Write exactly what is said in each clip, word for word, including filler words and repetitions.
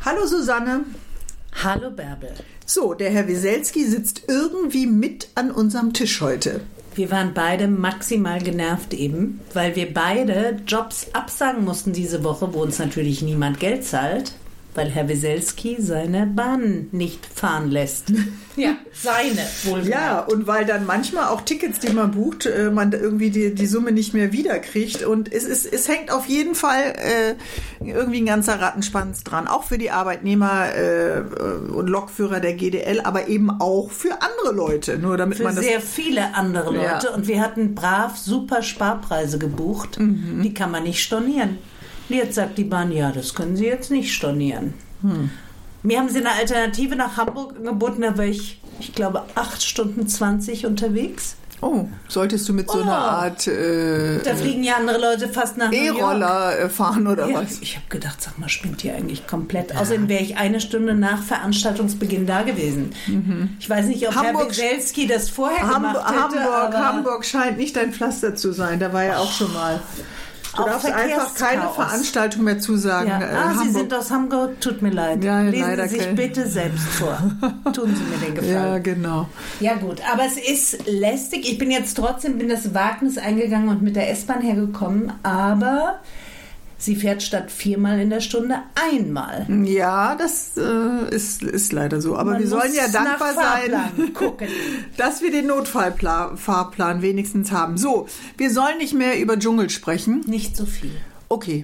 Hallo Susanne. Hallo Bärbel. So, der Herr Wieselski sitzt irgendwie mit an unserem Tisch heute. Wir waren beide maximal genervt eben, weil wir beide Jobs absagen mussten diese Woche, wo uns natürlich niemand Geld zahlt, weil Herr Wieselski seine Bahn nicht fahren lässt. Ja, seine wohl. Ja, und weil dann manchmal auch Tickets, die man bucht, äh, man irgendwie die, die Summe nicht mehr wiederkriegt. Und es, ist, es hängt auf jeden Fall äh, irgendwie ein ganzer Rattenschwanz dran. Auch für die Arbeitnehmer äh, und Lokführer der G D L, aber eben auch für andere Leute. Nur damit für man das sehr viele andere Leute. Ja. Und wir hatten brav super Sparpreise gebucht. Mhm. Die kann man nicht stornieren. Jetzt sagt die Bahn, ja, das können Sie jetzt nicht stornieren. Hm. Mir haben sie eine Alternative nach Hamburg angeboten, da war ich, ich glaube, acht Stunden zwanzig unterwegs. Oh, solltest du mit so oh, einer Art äh, da fliegen ja andere Leute fast nach E-Roller fahren oder ja, was? Ich habe gedacht, sag mal, spinnt die eigentlich komplett? Ja. Außerdem wäre ich eine Stunde nach Veranstaltungsbeginn da gewesen. Mhm. Ich weiß nicht, ob Hamburg, Herr Wieselski das vorher Ham- gemacht hätte. Hamburg, Hamburg scheint nicht dein Pflaster zu sein, da war ja auch schon mal... Du darfst einfach keine Veranstaltung mehr zusagen. Ja. Ah, äh, Sie sind aus Hamburg, tut mir leid. Ja, Lesen leider Sie sich kein... bitte selbst vor. Tun Sie mir den Gefallen. Ja, genau. Ja gut, aber es ist lästig. Ich bin jetzt trotzdem, bin das Wagnis eingegangen und mit der S-Bahn hergekommen, aber... Sie fährt statt viermal in der Stunde einmal. Ja, das äh, ist, ist leider so. Aber Man wir sollen ja dankbar sein, gucken. dass wir den Notfallfahrplan wenigstens haben. So, wir sollen nicht mehr über Dschungel sprechen. Nicht so viel. Okay.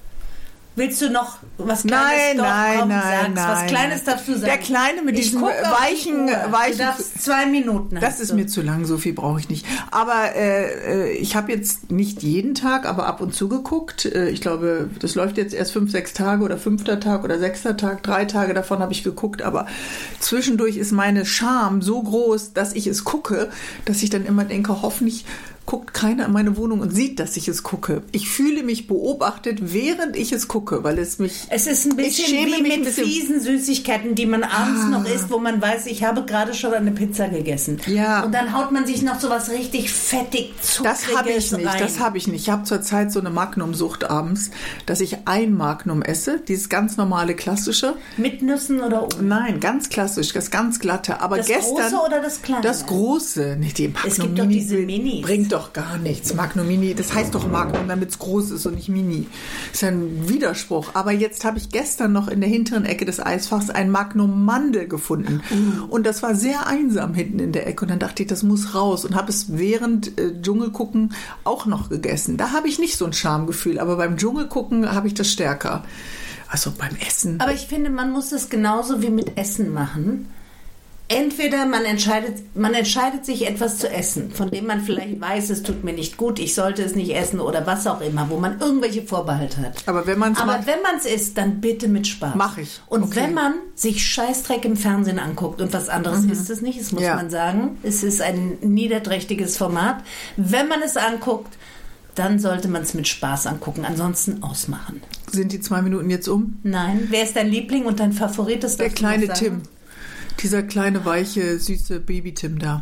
Willst du noch was Kleines? Nein, Doch, nein, komm, nein, sag's. nein. Was Kleines darfst du sagen. Der Kleine mit diesem weichen, weichen... Du darfst zwei Minuten. Das ist du. mir zu lang, so viel brauche ich nicht. Aber äh, ich habe jetzt nicht jeden Tag, aber ab und zu geguckt. Äh, ich glaube, das läuft jetzt erst fünf, sechs Tage oder fünfter Tag oder sechster Tag. Drei Tage davon habe ich geguckt. Aber zwischendurch ist meine Scham so groß, dass ich es gucke, dass ich dann immer denke, hoffentlich... guckt keiner in meine Wohnung und sieht, dass ich es gucke. Ich fühle mich beobachtet, während ich es gucke, weil es mich... Es ist ein bisschen wie mit fiesen Süßigkeiten, die man abends ah. noch isst, wo man weiß, ich habe gerade schon eine Pizza gegessen. Ja. Und dann haut man sich noch so was richtig fettig, zuckriges Das habe ich nicht, rein. das habe ich nicht. Ich habe zurzeit so eine Magnum-Sucht abends, dass ich ein Magnum esse, dieses ganz normale, klassische. Mit Nüssen oder ohne? Nein, ganz klassisch, das ganz glatte. Aber das gestern, große oder das kleine? Das große, nicht die Magnum. Es gibt doch diese Minis. Bringt doch gar nichts. Magnum Mini, das heißt doch Magnum, damit es groß ist und nicht Mini. Ist ja ein Widerspruch. Aber jetzt habe ich gestern noch in der hinteren Ecke des Eisfachs ein Magnum Mandel gefunden. Mhm. Und das war sehr einsam hinten in der Ecke. Und dann dachte ich, das muss raus. Und habe es während äh, Dschungelgucken auch noch gegessen. Da habe ich nicht so ein Schamgefühl. Aber beim Dschungelgucken habe ich das stärker. Also beim Essen. Aber ich finde, man muss es genauso wie mit Essen machen. Entweder man entscheidet, man entscheidet sich etwas zu essen, von dem man vielleicht weiß, es tut mir nicht gut, ich sollte es nicht essen oder was auch immer, wo man irgendwelche Vorbehalte hat. Aber wenn man es Aber wenn man es isst, dann bitte mit Spaß. Mach ich. Und okay. wenn man sich Scheißdreck im Fernsehen anguckt und was anderes mhm. ist es nicht, das muss ja. man sagen. Es ist ein niederträchtiges Format. Wenn man es anguckt, dann sollte man es mit Spaß angucken, ansonsten ausmachen. Sind die zwei Minuten jetzt um? Nein. Wer ist dein Liebling und dein Favorit? Das Der kleine Tim. Dieser kleine, weiche, süße Baby-Tim da.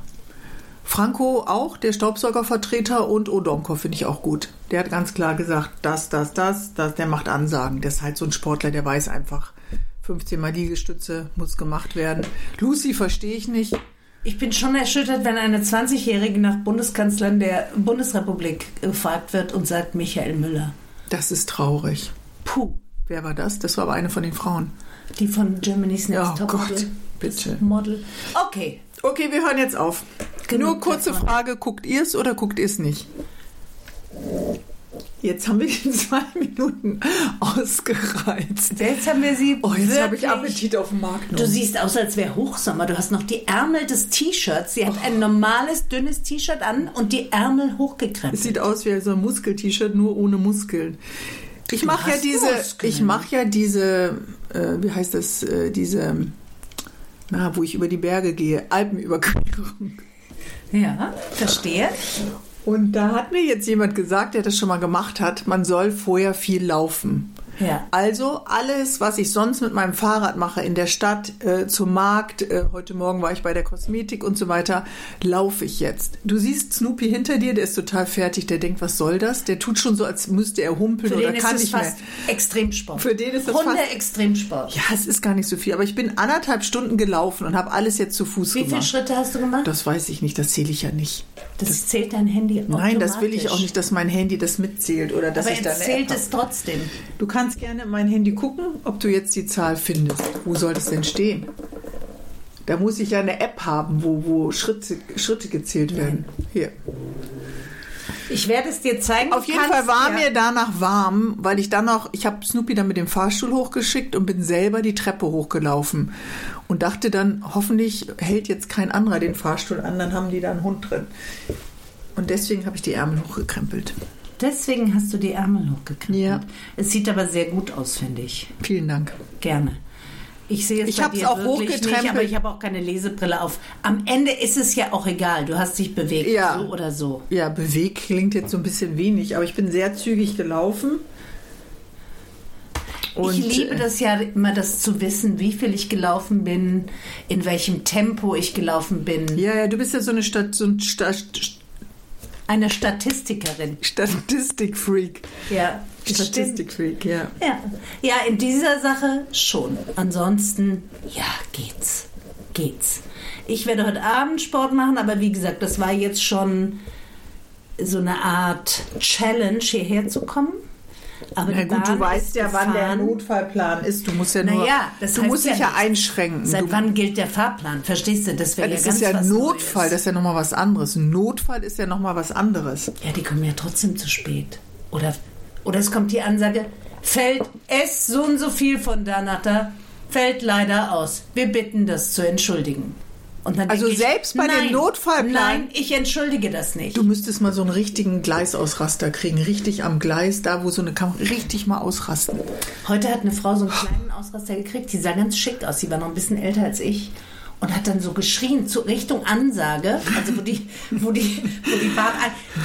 Franco auch, der Staubsaugervertreter, und Odonkor finde ich auch gut. Der hat ganz klar gesagt, das, das, das, das, der macht Ansagen. Der ist halt so ein Sportler, der weiß einfach, fünfzehn Mal Liegestütze muss gemacht werden. Lucy verstehe ich nicht. Ich bin schon erschüttert, wenn eine zwanzigjährige nach Bundeskanzlerin der Bundesrepublik gefragt wird und sagt Michael Müller. Das ist traurig. Puh. Wer war das? Das war aber eine von den Frauen. Die von Germany's Next oh Top Gott. Model. Bitte. Model. Okay. Okay, wir hören jetzt auf. Genug Nur kurze davon. Frage, guckt ihr es oder guckt ihr es nicht? Jetzt haben wir die zwei Minuten ausgereizt. Jetzt haben wir sie Oh, jetzt habe ich Appetit auf dem Markt. Du siehst aus, als wäre Hochsommer. Du hast noch die Ärmel des T-Shirts. Sie hat oh. ein normales, dünnes T-Shirt an und die Ärmel hochgekrempelt. Es sieht aus wie so ein Muskel-T-Shirt, nur ohne Muskeln. Ich mache ja diese, Muskeln. ich mache ja diese, äh, wie heißt das, äh, diese, na, wo ich über die Berge gehe, Alpenüberquerung. Ja, verstehe. Und da hat mir jetzt jemand gesagt, der das schon mal gemacht hat, man soll vorher viel laufen. Ja. Also alles, was ich sonst mit meinem Fahrrad mache, in der Stadt, äh, zum Markt, äh, heute Morgen war ich bei der Kosmetik und so weiter, laufe ich jetzt. Du siehst Snoopy hinter dir, der ist total fertig, der denkt, was soll das? Der tut schon so, als müsste er humpeln Für oder den kann ist es nicht mehr. fast Extremsport. Für den ist das Hunde fast Extremsport. Ja, es ist gar nicht so viel, aber ich bin anderthalb Stunden gelaufen und habe alles jetzt zu Fuß Wie gemacht. viele Schritte hast du gemacht? Das weiß ich nicht, das zähle ich ja nicht. Das, das zählt dein Handy automatisch. Nein, das will ich auch nicht, dass mein Handy das mitzählt oder dass aber ich da eine zählt App es trotzdem. Du kannst gerne in mein Handy gucken, ob du jetzt die Zahl findest. Wo soll das denn stehen? Da muss ich ja eine App haben, wo, wo Schritte, Schritte gezählt werden. Hier. Ich werde es dir zeigen. Auf jeden Fall war mir danach warm, weil ich dann noch, ich habe Snoopy dann mit dem Fahrstuhl hochgeschickt und bin selber die Treppe hochgelaufen und dachte dann, hoffentlich hält jetzt kein anderer den Fahrstuhl an, dann haben die da einen Hund drin. Und deswegen habe ich die Ärmel hochgekrempelt. Deswegen hast du die Ärmel hochgekrempelt. Ja. Es sieht aber sehr gut aus, finde ich. Vielen Dank. Gerne. Ich sehe es ich bei dir auch wirklich nicht, aber ich habe auch keine Lesebrille auf. Am Ende ist es ja auch egal. Du hast dich bewegt, ja. so oder so. Ja, bewegt klingt jetzt so ein bisschen wenig, aber ich bin sehr zügig gelaufen. Und ich liebe das ja immer, das zu wissen, wie viel ich gelaufen bin, in welchem Tempo ich gelaufen bin. Ja, ja, du bist ja so eine Stadt, so ein Stadt, eine Statistikerin. Statistikfreak. Ja. Statistikfreak, ja. ja. Ja, in dieser Sache schon. Ansonsten, ja, geht's. Geht's. Ich werde heute Abend Sport machen, aber wie gesagt, das war jetzt schon so eine Art Challenge, hierher zu kommen. Aber na gut, du weißt ja, wann der Notfallplan ist. Du musst ja nur, naja, das du heißt musst ja dich ja nicht. einschränken. Seit du, wann gilt der Fahrplan? Verstehst du? Das wäre ja, das ganz ist ja was Notfall, Neues. das ist ja nochmal was anderes. Ein Notfall ist ja nochmal was anderes. Ja, die kommen ja trotzdem zu spät. Oder, oder es kommt die Ansage, fällt es so und so viel von da nach da, fällt leider aus. Wir bitten das zu entschuldigen. Und dann also ich, selbst bei nein, dem Notfallplan... Nein, ich entschuldige das nicht. Du müsstest mal so einen richtigen Gleisausraster kriegen. Richtig am Gleis, da wo so eine Kamera... Richtig mal ausrasten. Heute hat eine Frau so einen kleinen Ausraster gekriegt. Die sah ganz schick aus. Sie war noch ein bisschen älter als ich. Und hat dann so geschrien, zu Richtung Ansage. Also wo die... Wo die, wo die Bahn...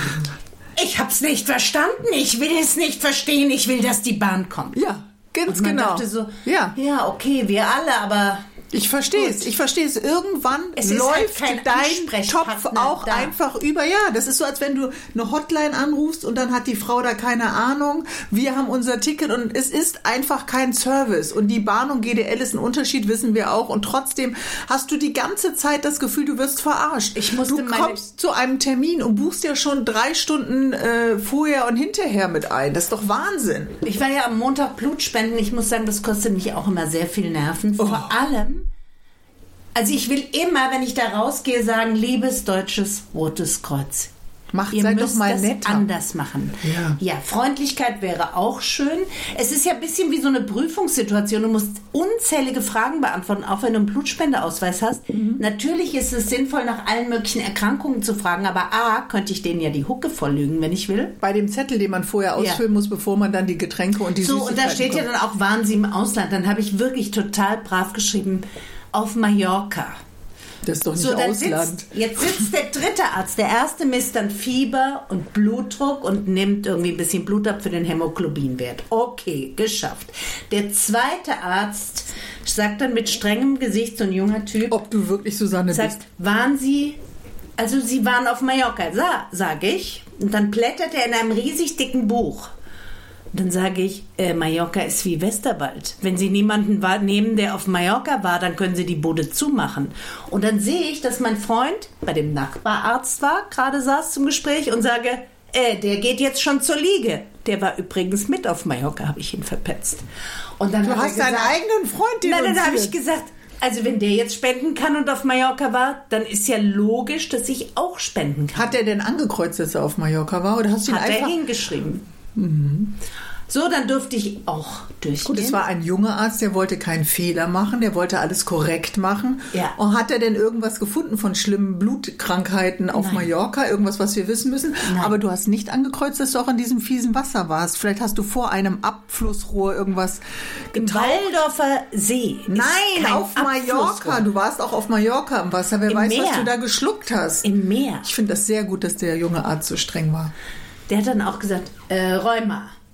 Ich hab's nicht verstanden. Ich will es nicht verstehen. Ich will, dass die Bahn kommt. Ja, ganz Und man genau. dachte so, ja. ja, okay, wir alle, aber... Ich verstehe es, ich verstehe es. Irgendwann es ist läuft halt dein Topf auch da. einfach über. Ja, das ist so, als wenn du eine Hotline anrufst und dann hat die Frau da keine Ahnung. Wir haben unser Ticket und es ist einfach kein Service. Und die Bahn und G D L ist ein Unterschied, wissen wir auch. Und trotzdem hast du die ganze Zeit das Gefühl, du wirst verarscht. Ich musste du meine kommst zu einem Termin und buchst ja schon drei Stunden äh, vorher und hinterher mit ein. Das ist doch Wahnsinn. Ich war ja am Montag Blutspenden. Ich muss sagen, das kostet mich auch immer sehr viel Nerven. Vor Oh. allem... Also ich will immer, wenn ich da rausgehe, sagen, liebes deutsches Rotes Kreuz. Macht Ihr seid müsst doch mal das netter. anders machen. Ja. ja, Freundlichkeit wäre auch schön. Es ist ja ein bisschen wie so eine Prüfungssituation. Du musst unzählige Fragen beantworten, auch wenn du einen Blutspendeausweis hast. Mhm. Natürlich ist es sinnvoll, nach allen möglichen Erkrankungen zu fragen, aber A, könnte ich denen ja die Hucke voll lügen, wenn ich will. Bei dem Zettel, den man vorher ausfüllen ja. muss, bevor man dann die Getränke und die So, Süßigkeiten und da steht kommt. ja dann auch, waren Sie im Ausland? Dann habe ich wirklich total brav geschrieben, auf Mallorca. Das ist doch nicht so, dann Ausland. Sitzt, jetzt sitzt der dritte Arzt. Der erste misst dann Fieber und Blutdruck und nimmt irgendwie ein bisschen Blut ab für den Hämoglobinwert. Okay, geschafft. Der zweite Arzt sagt dann mit strengem Gesicht, so ein junger Typ, ob du wirklich Susanne sagt, bist. waren Sie, also Sie waren auf Mallorca, Sa, sage ich. Und dann blättert er in einem riesig dicken Buch. Dann sage ich, äh, Mallorca ist wie Westerwald. Wenn Sie niemanden nehmen, der auf Mallorca war, dann können Sie die Bude zumachen. Und dann sehe ich, dass mein Freund bei dem Nachbararzt war, gerade saß zum Gespräch und sage, äh, der geht jetzt schon zur Liege. Der war übrigens mit auf Mallorca, habe ich ihn verpetzt. Und dann du hast deinen eigenen Freund denunziert. Nein, dann habe ich gesagt, also wenn der jetzt spenden kann und auf Mallorca war, dann ist ja logisch, dass ich auch spenden kann. Hat er denn angekreuzt, dass er auf Mallorca war? Oder hast du ihn Hat einfach... er hingeschrieben. Mhm. So, dann durfte ich auch durchgehen. Gut, es war ein junger Arzt, der wollte keinen Fehler machen, der wollte alles korrekt machen. Ja. Und hat er denn irgendwas gefunden von schlimmen Blutkrankheiten auf Nein. Mallorca? Irgendwas, was wir wissen müssen? Nein. Aber du hast nicht angekreuzt, dass du auch in diesem fiesen Wasser warst. Vielleicht hast du vor einem Abflussrohr irgendwas Im getaucht. Waldorfer See. ist Nein, kein auf Mallorca. Abflussrohr. Du warst auch auf Mallorca im Wasser. Wer Im weiß, Meer. was du da geschluckt hast. Im Meer. Ich finde das sehr gut, dass der junge Arzt so streng war. Der hat dann auch gesagt, äh, Rheuma.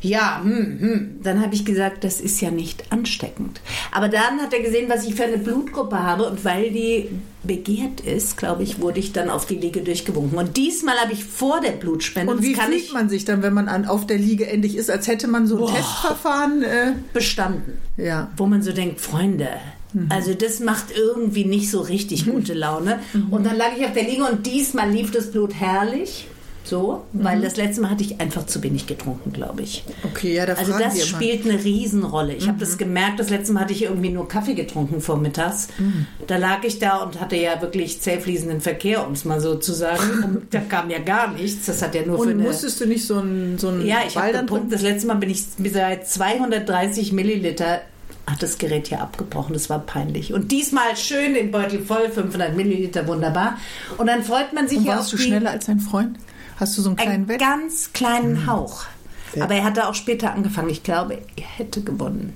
Ja, hm, hm. Dann habe ich gesagt, das ist ja nicht ansteckend. Aber dann hat er gesehen, was ich für eine Blutgruppe habe und weil die begehrt ist, glaube ich, wurde ich dann auf die Liege durchgewunken. Und diesmal habe ich vor der Blutspende... Und wie kann fühlt ich, man sich dann, wenn man an, auf der Liege endlich ist, als hätte man so ein Boah. Testverfahren... Äh, bestanden. Ja. Wo man so denkt, Freunde... Also das macht irgendwie nicht so richtig gute Laune. Und dann lag ich auf der Liege und diesmal lief das Blut herrlich. So, weil das letzte Mal hatte ich einfach zu wenig getrunken, glaube ich. Okay, ja, da Also fragen das wir immer. spielt eine Riesenrolle. Ich mhm. habe das gemerkt, das letzte Mal hatte ich irgendwie nur Kaffee getrunken vormittags. Mhm. Da lag ich da und hatte ja wirklich zähfließenden Verkehr, um es mal so zu sagen. Und da kam ja gar nichts. Das hat ja nur und für eine... musstest du nicht so ein so ein Ja, ich habe gepumpt. Das letzte Mal bin ich seit zweihundertdreißig Milliliter hat das Gerät hier abgebrochen, das war peinlich. Und diesmal schön den Beutel voll, fünfhundert Milliliter, wunderbar. Und dann freut man sich und ja auf warst du die, schneller als dein Freund? Hast du so einen kleinen einen Wett? ganz kleinen Mhm. Hauch. Ja. Aber er hatte auch später angefangen. Ich glaube, er hätte gewonnen.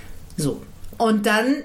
So. Und dann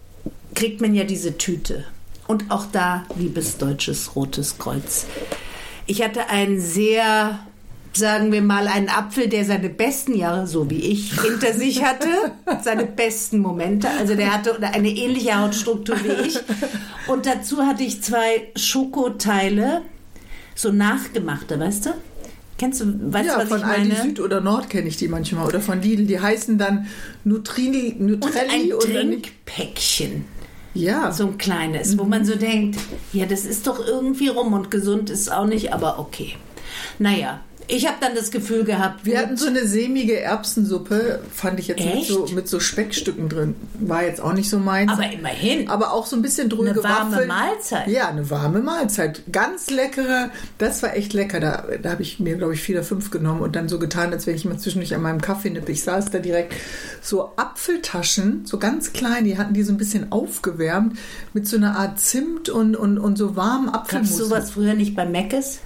kriegt man ja diese Tüte. Und auch da, liebes Deutsches Rotes Kreuz. Ich hatte einen sehr... sagen wir mal, einen Apfel, der seine besten Jahre, so wie ich, hinter sich hatte, seine besten Momente. Also der hatte eine ähnliche Hautstruktur wie ich. Und dazu hatte ich zwei Schokoteile, so nachgemachte, weißt du? Kennst du, weißt ja, du, was von ich meine? Aldi Süd oder Nord kenne ich die manchmal. Oder von Lidl. Die heißen dann Nutrini, Nutrelli. Und ein oder Trinkpäckchen. Ja. So ein kleines, mhm. wo man so denkt, ja, das ist doch irgendwie rum und gesund ist auch nicht, aber okay. Naja, ich habe dann das Gefühl gehabt... Wir hatten so eine sämige Erbsensuppe, fand ich jetzt mit Echt? so, mit so Speckstücken drin. War jetzt auch nicht so meins. Aber immerhin. Aber auch so ein bisschen drüber Eine warme gewaffelt. Mahlzeit. Ja, eine warme Mahlzeit. Ganz leckere, das war echt lecker. Da, da habe ich mir, glaube ich, vier oder fünf genommen und dann so getan, als wenn ich mal zwischendurch an meinem Kaffee nippe. Ich saß da direkt so Apfeltaschen, so ganz klein, die hatten die so ein bisschen aufgewärmt mit so einer Art Zimt und, und, und so warmen Apfelmus. Gab's sowas früher nicht bei Meckes?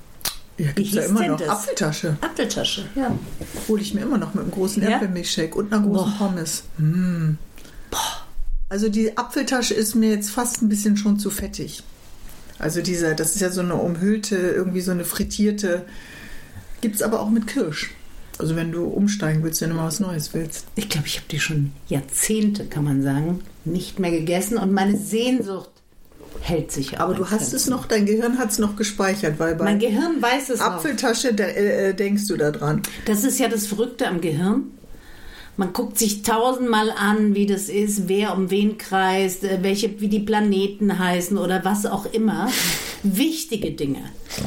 Ja, gibt es ja hieß immer denn noch. das? Apfeltasche. Apfeltasche, ja. Hole ich mir immer noch mit einem großen Ja? Erdbeermilchshake und einer großen Boah. Pommes. Mm. Also die Apfeltasche ist mir jetzt fast ein bisschen schon zu fettig. Also dieser, das ist ja so eine umhüllte, irgendwie so eine frittierte. Gibt es aber auch mit Kirsch. Also wenn du umsteigen willst, wenn du mal was Neues willst. Ich glaube, ich habe die schon Jahrzehnte, kann man sagen, nicht mehr gegessen und meine Sehnsucht hält sich. Aber du hast es noch, dein Gehirn hat es noch gespeichert, weil bei Mein Gehirn weiß es Apfeltasche da, äh, denkst du da dran. Das ist ja das Verrückte am Gehirn. Man guckt sich tausendmal an, wie das ist, wer um wen kreist, welche, wie die Planeten heißen oder was auch immer. Wichtige Dinge.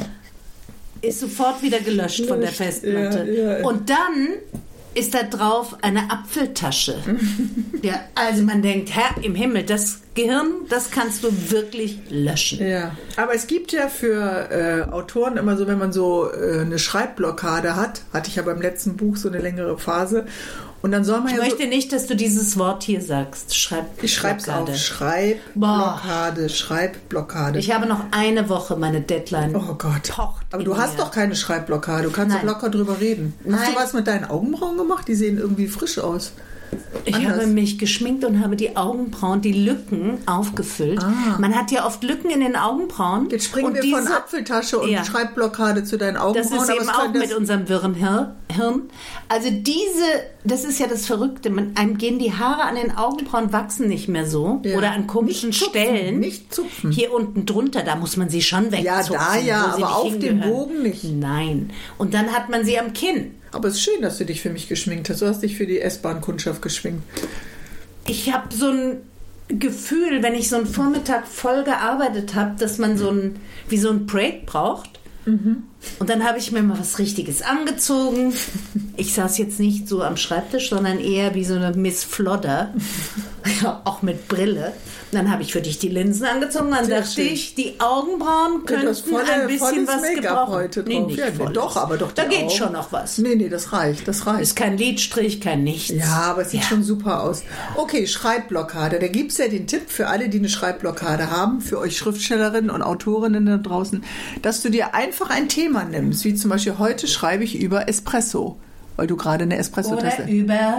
Ist sofort wieder gelöscht von der Festplatte. Ja, ja. Und dann ist da drauf eine Apfeltasche. Ja, also man denkt, Herr im Himmel, das Gehirn, das kannst du wirklich löschen. Ja, aber es gibt ja für äh, Autoren immer so, wenn man so äh, eine Schreibblockade hat, hatte ich ja beim letzten Buch so eine längere Phase. Und dann soll man Ich ja möchte so, nicht, dass du dieses Wort hier sagst. Schreib ich schreib's auf. Schreibblockade, Schreibblockade. Ich habe noch eine Woche meine Deadline. Oh Gott. Pocht Aber in du hast mir. doch keine Schreibblockade. Du kannst Nein. doch locker drüber reden. Hast Nein. du was mit deinen Augenbrauen gemacht? Die sehen irgendwie frisch aus. Ich Anders. habe mich geschminkt und habe die Augenbrauen, die Lücken aufgefüllt. Ah. Man hat ja oft Lücken in den Augenbrauen. Jetzt springen und wir diese, von Apfeltasche und Ja. Schreibblockade zu deinen Augenbrauen. Das ist aber eben es auch könnte- mit unserem wirren Hir- Hirn. Also diese, das ist ja das Verrückte. Man, einem gehen die Haare an den Augenbrauen, wachsen nicht mehr so. Ja. Oder an komischen Nicht zupfen, Stellen. nicht zupfen. Hier unten drunter, da muss man sie schon wegzupfen. Ja, da ja, wo sie aber nicht auf dem hingehören. Bogen nicht. Nein. Und dann hat man sie am Kinn. Aber es ist schön, dass du dich für mich geschminkt hast. Du hast dich für die S-Bahn-Kundschaft geschminkt. Ich habe so ein Gefühl, wenn ich so einen Vormittag voll gearbeitet habe, dass man so ein, wie so ein Break braucht. Mhm. Und dann habe ich mir mal was Richtiges angezogen. Ich saß jetzt nicht so am Schreibtisch, sondern eher wie so eine Miss Flodder. Ja, auch mit Brille. Dann habe ich für dich die Linsen angezogen. Dann Sehr dachte schön. ich, die Augenbrauen Du hast könnten volle- ein bisschen volles was Make-up gebrauchen. heute Nee, drauf. nicht Ja, nee, volles. doch, aber doch Da die geht Augen. schon noch was. Nee, nee, das reicht, das reicht. Ist kein Lidstrich, kein nichts. Ja, aber es sieht Ja. schon super aus. Okay, Schreibblockade. Da gibt es ja den Tipp für alle, die eine Schreibblockade haben, für euch Schriftstellerinnen und Autorinnen da draußen, dass du dir einfach ein Thema nimmst, wie zum Beispiel heute schreibe ich über Espresso, weil du gerade eine Espresso-Tasse... Oder über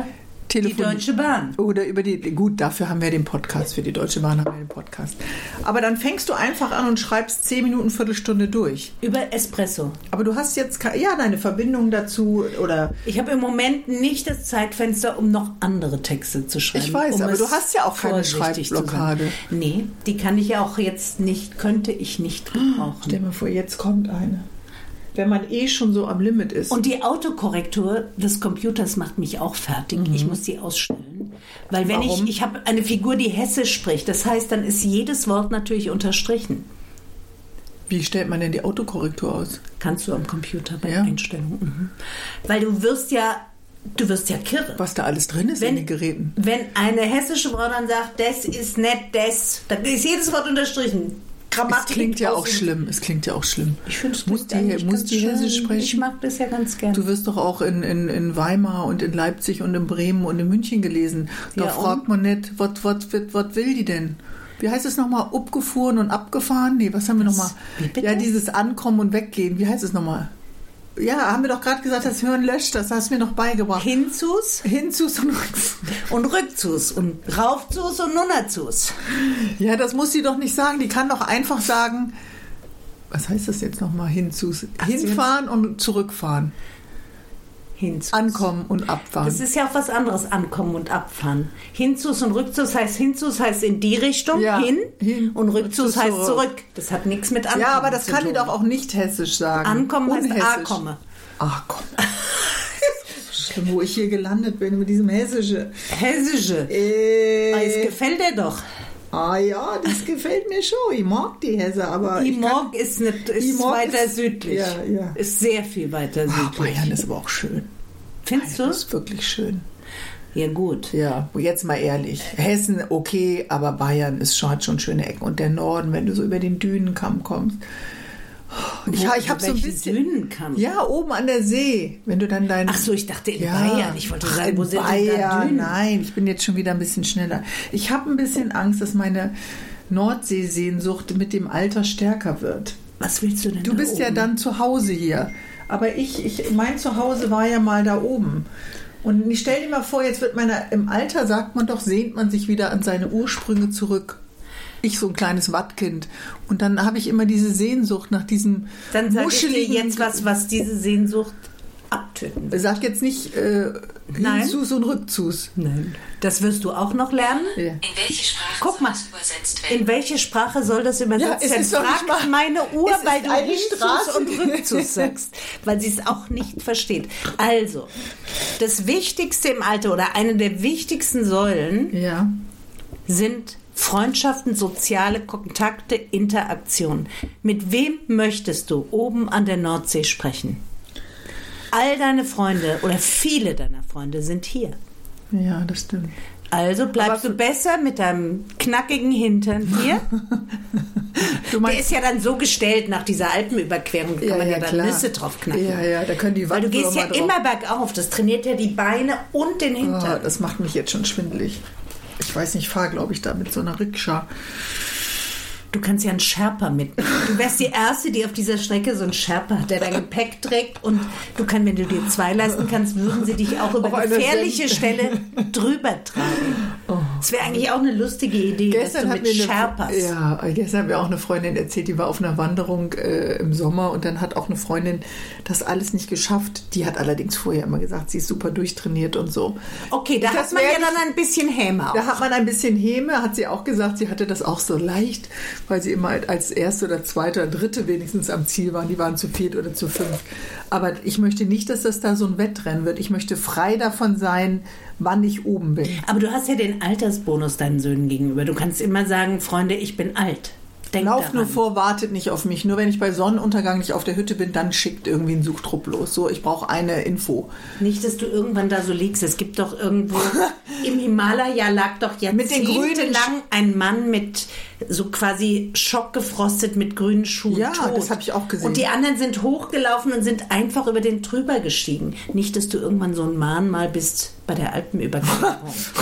Telefon. Die Deutsche Bahn. Oder über die, gut, dafür haben wir den Podcast, für die Deutsche Bahn haben wir den Podcast. Aber dann fängst du einfach an und schreibst zehn Minuten, Viertelstunde durch. Über Espresso. Aber du hast jetzt, ja, deine Verbindung dazu oder... Ich habe im Moment nicht das Zeitfenster, um noch andere Texte zu schreiben. Ich weiß, um aber du hast ja auch keine Schreibblockade. Nee, die kann ich ja auch jetzt nicht, könnte ich nicht gebrauchen. Stell mir vor, jetzt kommt eine. Wenn man eh schon so am Limit ist. Und die Autokorrektur des Computers macht mich auch fertig. Mhm. Ich muss die ausstellen. Weil wenn Warum? ich, ich habe eine Figur, die Hessisch spricht, das heißt, dann ist jedes Wort natürlich unterstrichen. Wie stellt man denn die Autokorrektur aus? Kannst du am Computer bei ja. Einstellungen. Mhm. Weil du wirst ja, du wirst ja kirre. Was da alles drin ist wenn, in den Geräten. Wenn eine hessische Frau dann sagt, das ist nicht das, dann ist jedes Wort unterstrichen. Grammatik es klingt ja auch schlimm. Es klingt ja auch schlimm. Ich finde es muss die, muss die Hessisch sprechen. Ich mag das ja ganz gerne. Du wirst doch auch in, in, in Weimar und in Leipzig und in Bremen und in München gelesen. Da ja, fragt man nicht, was will die denn? Wie heißt es nochmal? Abgefahren und abgefahren? Nee, was haben wir nochmal? Ja, dieses Ankommen und Weggehen. Wie heißt es nochmal? Ja, haben wir doch gerade gesagt, das Hören löscht, das hast du mir noch beigebracht. Hinzus? Hinzus und Rückzus. Und Rückzus und Raufzus und Nunnerzus. Ja, das muss sie doch nicht sagen. Die kann doch einfach sagen, was heißt das jetzt nochmal? Hinzus. Ach, hinfahren und zurückfahren. Hinzus. Ankommen und abfahren. Das ist ja auch was anderes, Ankommen und abfahren. Hinzus und Rückzus heißt, Hinzus heißt in die Richtung, ja, hin, hin, und Rückzus heißt zurück. zurück. Das hat nichts mit Ankommen zu tun. Ja, aber das kann die doch auch nicht hessisch sagen. Ankommen heißt A-komme. Ach komm. Schlimm, wo ich hier gelandet bin mit diesem Hessische. Hessische? Äh, es gefällt dir doch. Ah ja, das gefällt mir schon. Ich mag die Hesse, aber... Die Morg ist, nicht, ist weiter ist, südlich. Ja, ja. Ist sehr viel weiter südlich. Ach, Bayern ist aber auch schön. Findest Bayern du? Ist wirklich schön. Ja, gut. Ja, jetzt mal ehrlich. Hessen, okay, aber Bayern ist schon, hat schon schöne Ecken. Und der Norden, wenn du so über den Dünenkamm kommst. Ja, ich habe so ein bisschen... Dünenkamm? Ja, oben an der See. Wenn du dann dein... Ach so, ich dachte in ja, Bayern. Ich wollte sagen, wo sind Bayern, denn da Dünen? Nein, ich bin jetzt schon wieder ein bisschen schneller. Ich habe ein bisschen Angst, dass meine Nordseesehnsucht mit dem Alter stärker wird. Was willst du denn Du da bist oben? ja dann zu Hause hier. Aber ich, ich, mein Zuhause war ja mal da oben. Und ich stell dir mal vor, jetzt wird meine, im Alter sagt man doch, sehnt man sich wieder an seine Ursprünge zurück. Ich so ein kleines Wattkind. Und dann habe ich immer diese Sehnsucht nach diesem Dann sag muscheligen... ich dir jetzt was, was diese Sehnsucht abtöten wird. Sag jetzt nicht äh, Hinzus und Rückzus. Nein. Das wirst du auch noch lernen? Ja. In welche Sprache Guck mal, soll das übersetzt werden? In welche Sprache soll das übersetzt Ja, werden? Frag meine Uhr, es weil ist du eine Hinzus Straße. und Rückzus sagst, weil sie es auch nicht versteht. Also, das Wichtigste im Alter oder eine der wichtigsten Säulen Ja. sind Freundschaften, soziale Kontakte, Interaktion. Mit wem möchtest du oben an der Nordsee sprechen? All deine Freunde oder viele deiner Freunde sind hier. Ja, das stimmt. Also bleibst Aber du besser mit deinem knackigen Hintern hier. Du meinst, Der ist ja dann so gestellt nach dieser Alpenüberquerung, da kann Ja, man ja, ja, dann klar. Nüsse drauf knacken. ja, ja, da können die Weil du gehst ja Wattwürmer immer bergauf, das trainiert ja die Beine und den drauf. Hintern. Oh, das macht mich jetzt schon schwindelig. Ich weiß nicht, ich fahre, glaube ich, da mit so einer Rikscha. Du kannst ja einen Sherpa mitnehmen. Du wärst die Erste, die auf dieser Strecke so einen Sherpa hat, der dein Gepäck trägt. Und du kannst, wenn du dir zwei leisten kannst, würden sie dich auch über Auf einer gefährliche Sense. Stelle drüber tragen. Das wäre eigentlich auch eine lustige Idee, dass du mit mir Sherpas... eine, ja, gestern hat mir auch eine Freundin erzählt, die war auf einer Wanderung äh, im Sommer und dann hat auch eine Freundin das alles nicht geschafft. Die hat allerdings vorher immer gesagt, sie ist super durchtrainiert und so. Okay, da Das hat man wär ja nicht- dann ein bisschen Häme auch. Da hat man ein bisschen Häme, hat sie auch gesagt, sie hatte das auch so leicht, weil sie immer als erste oder zweite oder dritte wenigstens am Ziel waren. Die waren zu viert oder zu fünf. Aber ich möchte nicht, dass das da so ein Wettrennen wird. Ich möchte frei davon sein, wann ich oben bin. Aber du hast ja den Altersbonus deinen Söhnen gegenüber. Du kannst immer sagen, Freunde, ich bin alt. Denk Lauft daran. nur vor, wartet nicht auf mich. Nur wenn ich bei Sonnenuntergang nicht auf der Hütte bin, dann schickt irgendwie ein Suchtrupp los. So, ich brauche eine Info. Nicht, dass du irgendwann da so liegst. Es gibt doch irgendwo... Im Himalaya lag doch Mit den grünen jahrzehntelang ein Mann mit so quasi schockgefrostet mit grünen Schuhen Ja, tot. das habe ich auch gesehen. Und die anderen sind hochgelaufen und sind einfach über den drüber gestiegen. Nicht, dass du irgendwann so ein Mahnmal bist bei der Alpenüberquerung.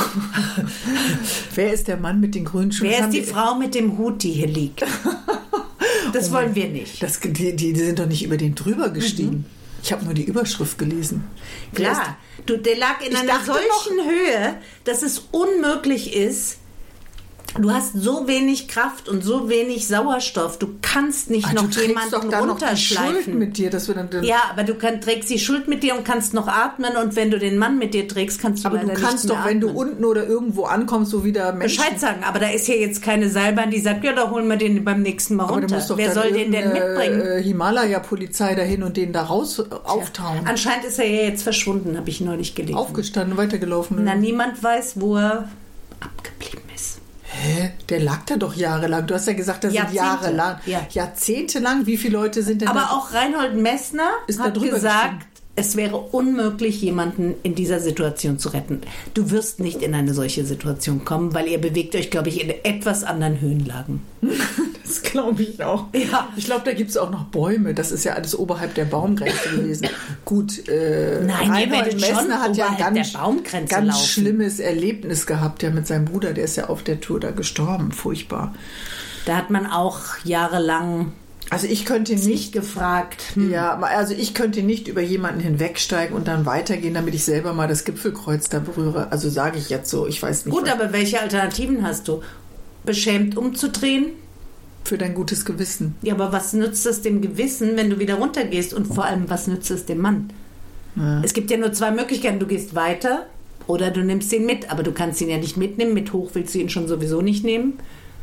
Wer ist der Mann mit den grünen Schuhen? Wer Das ist die haben Frau mit dem Hut, die hier liegt? Das wollen wir nicht. Das, die, die, die sind doch nicht über den drüber gestiegen. Ich habe nur die Überschrift gelesen. Klar, du, der lag in ich einer solchen noch, Höhe, dass es unmöglich ist. Du hast so wenig Kraft und so wenig Sauerstoff. Du kannst nicht Ach, noch du jemanden doch dann runterschleifen. Noch die Schuld mit dir, dass wir dann ja, aber du kann, trägst die Schuld mit dir und kannst noch atmen. Und wenn du den Mann mit dir trägst, kannst du aber leider du kannst nicht mehr doch, wenn atmen. du unten oder irgendwo ankommst, so wieder Menschen... Bescheid sagen. Aber da ist hier jetzt keine Seilbahn, die sagt, ja, da holen wir den beim nächsten Mal runter. Wer soll den denn mitbringen? Äh, Himalaya-Polizei dahin und den da raus äh, auftauen. Ja. Anscheinend ist er ja jetzt verschwunden, habe ich neulich gelesen. Aufgestanden, weitergelaufen. Na, niemand weiß, wo er abgeblieben ist. Hä? Der lag da doch jahrelang. Du hast ja gesagt, das sind jahrelang. Ja. Jahrzehntelang. Wie viele Leute sind denn Aber da? Aber auch Reinhold Messner ist hat da gesagt, gestimmt. Es wäre unmöglich, jemanden in dieser Situation zu retten. Du wirst nicht in eine solche Situation kommen, weil ihr bewegt euch, glaube ich, in etwas anderen Höhenlagen. Das glaube ich auch. Ja. Ich glaube, da gibt es auch noch Bäume. Das ist ja alles oberhalb der Baumgrenze gewesen. Gut, äh, Nein, Reinhold Messner hat ja ein ganz, ganz laufen. schlimmes Erlebnis gehabt, ja, mit seinem Bruder. Der ist ja auf der Tour da gestorben. Furchtbar. Da hat man auch jahrelang... Also ich könnte nicht gefragt. Hm. Ja, also ich könnte nicht über jemanden hinwegsteigen und dann weitergehen, damit ich selber mal das Gipfelkreuz da berühre. Also sage ich jetzt so, ich weiß nicht. Gut, aber welche Alternativen hast du? Beschämt umzudrehen? Für dein gutes Gewissen. Ja, aber was nützt es dem Gewissen, wenn du wieder runtergehst? Und vor allem, was nützt es dem Mann? Ja. Es gibt ja nur zwei Möglichkeiten. Du gehst weiter oder du nimmst ihn mit. Aber du kannst ihn ja nicht mitnehmen. Mit hoch willst du ihn schon sowieso nicht nehmen.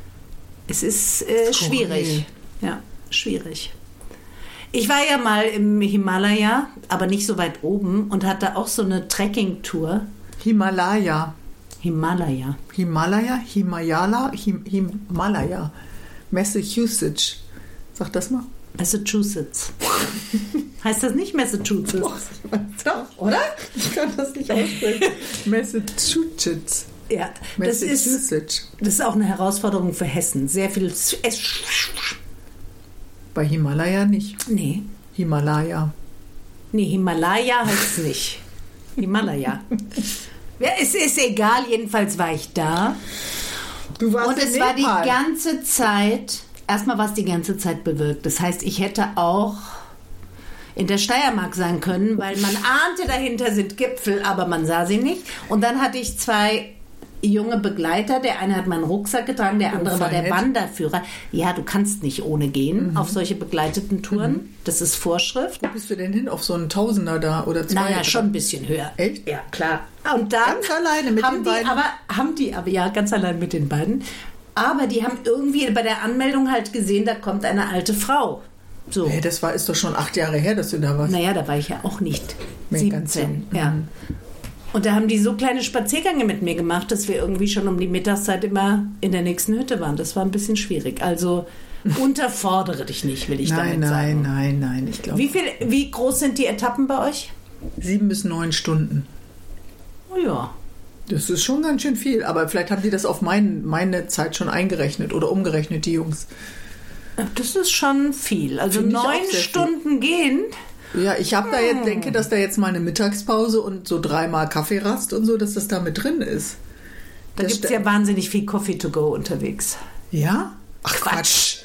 Es ist äh, schwierig. Ja. Schwierig. Ich war ja mal im Himalaya, aber nicht so weit oben und hatte auch so eine Trekking-Tour. Himalaya. Himalaya. Himalaya? Himalaya? Him Himalaya. Massachusetts. Sag das mal. Massachusetts. Heißt das nicht Massachusetts? Doch, oder? Ich kann das nicht aussprechen. Massachusetts. Ja, das ist, das ist auch eine Herausforderung für Hessen. Sehr viel... Bei Himalaya nicht. Nee. Himalaya. Nee, Himalaya heißt es nicht. Himalaya. Ja, es ist egal, jedenfalls war ich da. Du warst Und in es Nepal. war die ganze Zeit, erstmal war es die ganze Zeit bewölkt. Das heißt, ich hätte auch in der Steiermark sein können, weil man ahnte, dahinter sind Gipfel, aber man sah sie nicht. Und dann hatte ich zwei junge Begleiter. Der eine hat meinen Rucksack getragen, der andere oh, war der nett. Wanderführer. Ja, du kannst nicht ohne gehen mhm. auf solche begleiteten Touren. Mhm. Das ist Vorschrift. Wo bist du denn hin? Auf so einen Tausender da oder zwei? Naja, schon ein bisschen höher. Echt? Ja, klar. Und dann ganz alleine mit haben den die beiden? Aber, haben die aber, ja, ganz allein mit den beiden. Aber die haben irgendwie bei der Anmeldung halt gesehen, da kommt eine alte Frau. So. Hey, das war, ist doch schon acht Jahre her, dass du da warst. Naja, da war ich ja auch nicht nee, siebzehn. Ganz ja. Mhm. Und da haben die so kleine Spaziergänge mit mir gemacht, dass wir irgendwie schon um die Mittagszeit immer in der nächsten Hütte waren. Das war ein bisschen schwierig. Also unterfordere dich nicht, will ich nein, damit sagen. Nein, nein, nein, ich glaube. Wie viel, wie groß sind die Etappen bei euch? Sieben bis neun Stunden. Oh ja. Das ist schon ganz schön viel. Aber vielleicht haben die das auf mein, meine Zeit schon eingerechnet oder umgerechnet, die Jungs. Das ist schon viel. Also neun Stunden gehen. Ja, ich habe da jetzt, denke, dass da jetzt mal eine Mittagspause und so dreimal Kaffeerast und so, dass das da mit drin ist. Da gibt es ja wahnsinnig viel Coffee to go unterwegs. Ja? Ach Quatsch.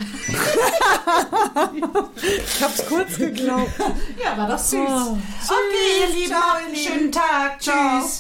Ich hab's kurz geglaubt. Ja, war doch süß. Oh. Okay, ihr Lieben, schönen Tag. Tschüss.